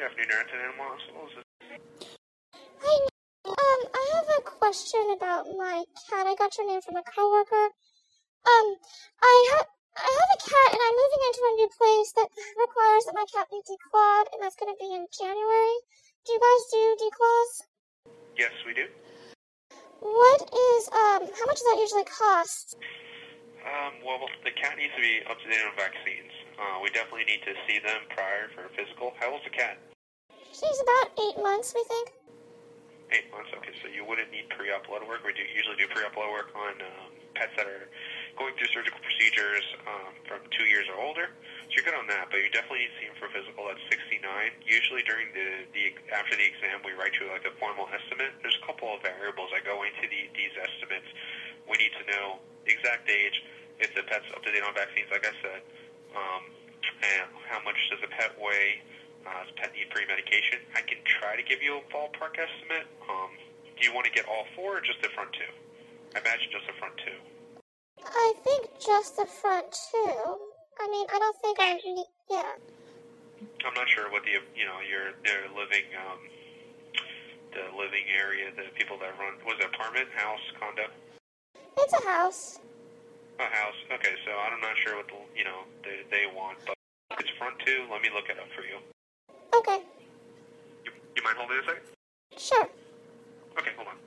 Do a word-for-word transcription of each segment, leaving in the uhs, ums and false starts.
Good afternoon, Arrington Animal Hospital. Is this... Hi, um, I have a question about my cat. I got your name from a coworker. Um, I have I have a cat, and I'm moving into a new place that requires that my cat be declawed, and that's going to be in January. Do you guys do declaws? Yes, we do. What is um? How much does that usually cost? Um, well, the cat needs to be up to date on vaccines. Uh, we definitely need to see them prior for a physical. How old's the cat? She's about eight months, we think. Eight months, okay, so you wouldn't need pre-op blood work. We do usually do pre-op blood work on um, pets that are going through surgical procedures um, from two years or older. So you're good on that, but you definitely need to see him for physical at sixty-nine. Usually during the, the after the exam, we write you like a formal estimate. There's a couple of variables that go into the, these estimates. We need to know the exact age, if the pet's up to date on vaccines, like I said, um, and how much does the pet weigh. Uh, does the pet need pre-medication? I can try to give you a ballpark estimate. Um, do you want to get all four or just the front two? I imagine just the front two. I think just the front two. I mean, I don't think I need, yeah. I'm not sure what the, you know, your their living, um, the living area, the people that run, was it apartment, house, condo? It's a house. A house, okay, so I'm not sure what the, you know, they, they want, but if it's front two, let me look it up for you. Okay. You, you mind holding a second? Sure. Okay, hold on.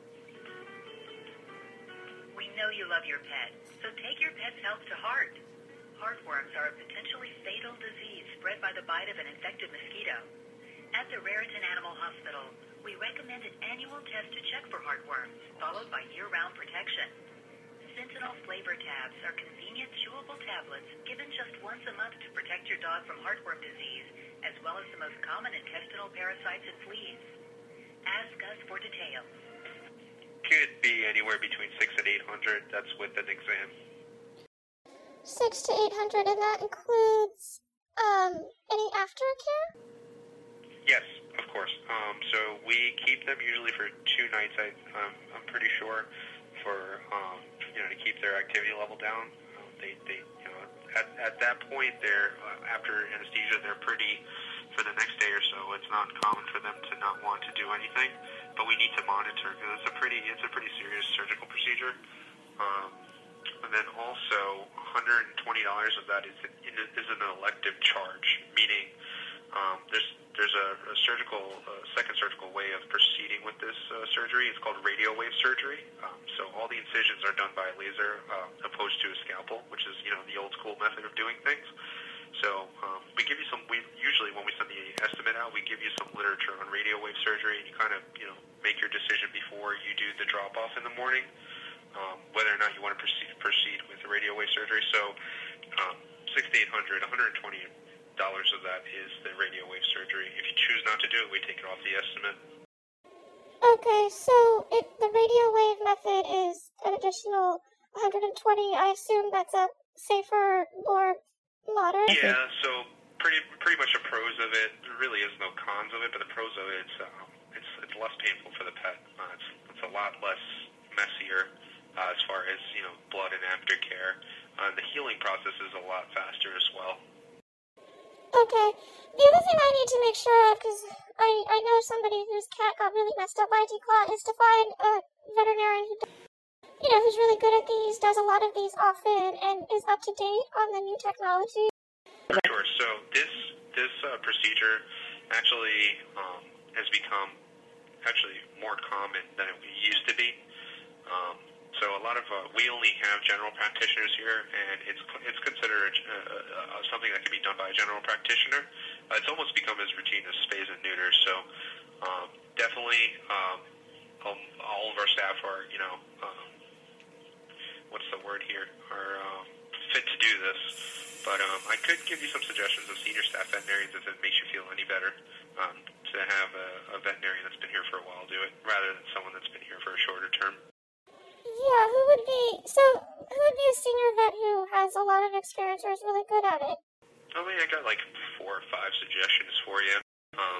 We know you love your pet, so take your pet's health to heart. Heartworms are a potentially fatal disease spread by the bite of an infected mosquito. At the Raritan Animal Hospital, we recommend an annual test to check for heartworms, followed by year-round protection. Sentinel Flavor Tabs are convenient, chewable tablets given just once a month to protect your dog from heartworm disease, as well as the most common intestinal parasites and fleas. Ask us for details. Could be anywhere between six and eight hundred. That's with an exam. Six to eight hundred, and that includes um any aftercare? Yes, of course. Um, so we keep them usually for two nights. I, um, I'm pretty sure for um, you know, to keep their activity level down. Um, they, they, you know, at at that point, they're uh, after anesthesia, they're pretty for the next day or so. It's not common for them to not want to do anything, but we need to monitor because it's a pretty it's a pretty serious surgical procedure. Um, and then also, one hundred twenty dollars of that is is an elective charge, meaning um, there's there's a, a surgical uh, second surgical way of proceeding with this uh, surgery. It's called radio wave surgery. Um, so all the incisions are done by laser uh, opposed to a scalpel, which is, you know, the old school method of doing things. So um, we give you some. We usually when we send the estimate out, we give you some literature on radio wave surgery, and you kind of, you know, make your decision before you do the drop off in the morning, um, whether or not you want to proceed proceed with the radio wave surgery. So um, six to eight hundred, one hundred twenty dollars of that is the radio wave surgery. If you choose not to do it, we take it off the estimate. Okay, so it, the radio wave method is an additional one hundred twenty. I assume that's a safer, more modern? Yeah, so pretty pretty much the pros of it. There really is no cons of it, but the pros of it, it's um, it's it's less painful for the pet. Uh, it's it's a lot less messier uh, as far as, you know, blood and aftercare. Uh, the healing process is a lot faster as well. Okay. The other thing I need to make sure of, because I, I know somebody whose cat got really messed up by a declaw, is to find a veterinarian who, you know, who's really good at these, does a lot of these often, and is up to date on the new technology. Sure. So this this uh, procedure actually um, has become actually more common than it used to be. Um, So a lot of uh, we only have general practitioners here, and it's it's considered uh, uh, something that can be done by a general practitioner. Uh, it's almost become as routine as spays and neuters. So um, definitely, um, um, all of our staff are, you know, um, what's the word here, are um, fit to do this. But um, I could give you some suggestions of senior staff veterinarians if it makes you feel any better, um, to have a, a veterinarian that's been here for a while do it, rather than someone that's been here for a shorter term. Yeah, who would be, so, who would be a senior vet who has a lot of experience or is really good at it? I mean, I got like four or five suggestions for you. Um,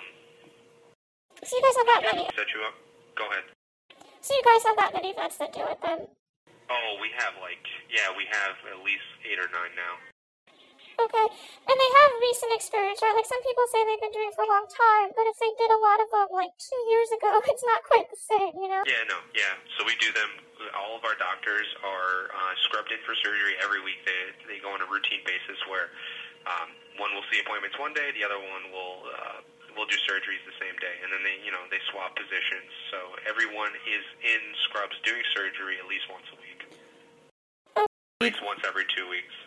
so you guys have that many? Set you up? Go ahead. So you guys have that many vets that do it then? Oh, we have like, yeah, we have at least eight or nine now. Okay. And they have recent experience, right? Like, some people say they've been doing it for a long time, but if they did a lot of them, like, two years ago, it's not quite the same, you know? Yeah, no, yeah. So we do them, all of our doctors are uh, scrubbed in for surgery every week. They, they go on a routine basis where um, one will see appointments one day, the other one will uh, will do surgeries the same day. And then they, you know, they swap positions. So everyone is in scrubs doing surgery at least once a week. At least once every two weeks.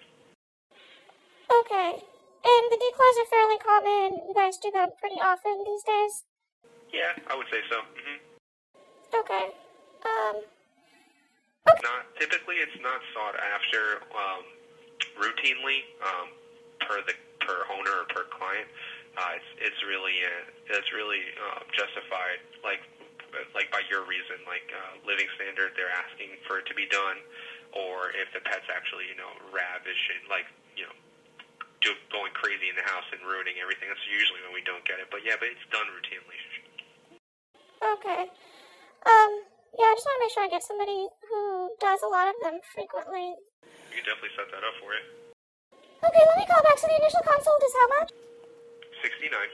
Okay. And the declaws are fairly common. You guys do them pretty often these days? Yeah, I would say so. Mm-hmm. Okay. Um... Okay. Not typically, it's not sought after um, routinely um, per the per owner or per client. Uh, it's it's really uh, it's really uh, justified, like like by your reason, like uh, living standard. They're asking for it to be done, or if the pet's actually you know ravishing, like you know. Do, going crazy in the house and ruining everything. That's usually when we don't get it. But yeah, but it's done routinely. Okay. Um, yeah, I just want to make sure I get somebody who does a lot of them frequently. We can definitely set that up for you. Okay, let me call back. So the initial consult is how much? sixty-nine.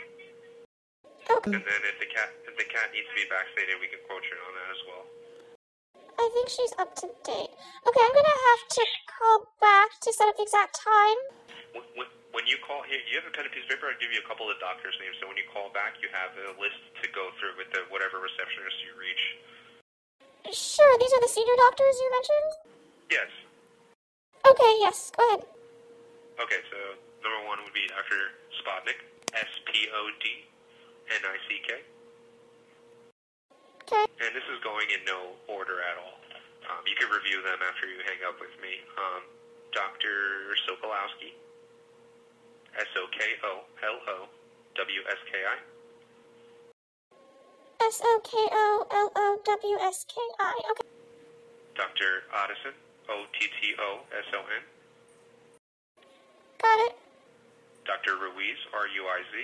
Okay. And then if the cat if the cat needs to be vaccinated, we can quote you on that as well. I think she's up to date. Okay, I'm gonna have to call back to set up the exact time. When, when you call, here, you have a pen and piece of paper. I'll give you a couple of doctors' names. So when you call back, you have a list to go through with the whatever receptionist you reach. Sure. These are the senior doctors you mentioned? Yes. Okay. Yes. Go ahead. Okay. So number one would be Doctor Spodnik, S P O D N I C K. Okay. And this is going in no order at all. Um, you can review them after you hang up with me. Um, Doctor Sokolowski. S O K O L O W S K I. S O K O L O W S K I. Okay. Doctor Ottison. O T T O S O N. Got it. Doctor Ruiz. R U I Z.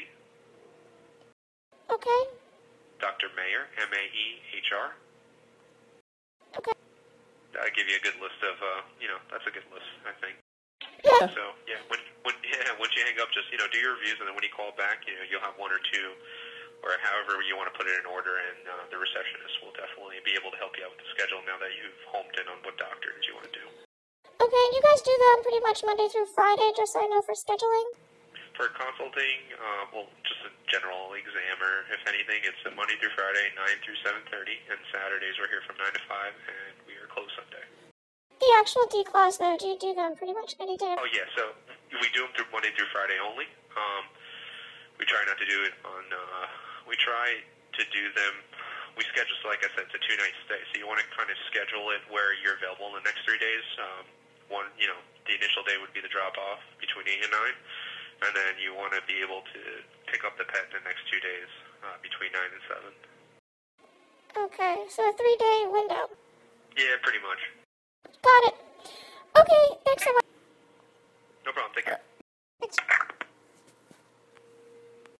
Okay. Doctor Mayer. M A E H R. Okay. That'll give you a good list of, uh, you know, that's a good list, I think. Yeah. So yeah, when when yeah, once you hang up, just you know do your reviews, and then when you call back, you know you'll have one or two, or however you want to put it in order, and uh, the receptionist will definitely be able to help you out with the schedule now that you've homed in on what doctors you want to do. Okay, and you guys do them pretty much Monday through Friday, just so I know for scheduling. For consulting, uh, well, just a general examiner. If anything, it's a Monday through Friday, nine through seven thirty, and Saturdays we're here from nine to five, and we are closed Sunday. The actual declaws, though, do you do them pretty much any day? Oh, yeah, so we do them through Monday through Friday only. Um, we try not to do it on, uh, we try to do them, we schedule, so like I said, it's a two-night stay, so you want to kind of schedule it where you're available in the next three days. Um, one, you know, the initial day would be the drop-off between eight and nine, and then you want to be able to pick up the pet in the next two days uh, between nine and seven. Okay, so a three-day window. Yeah, pretty much. Got it.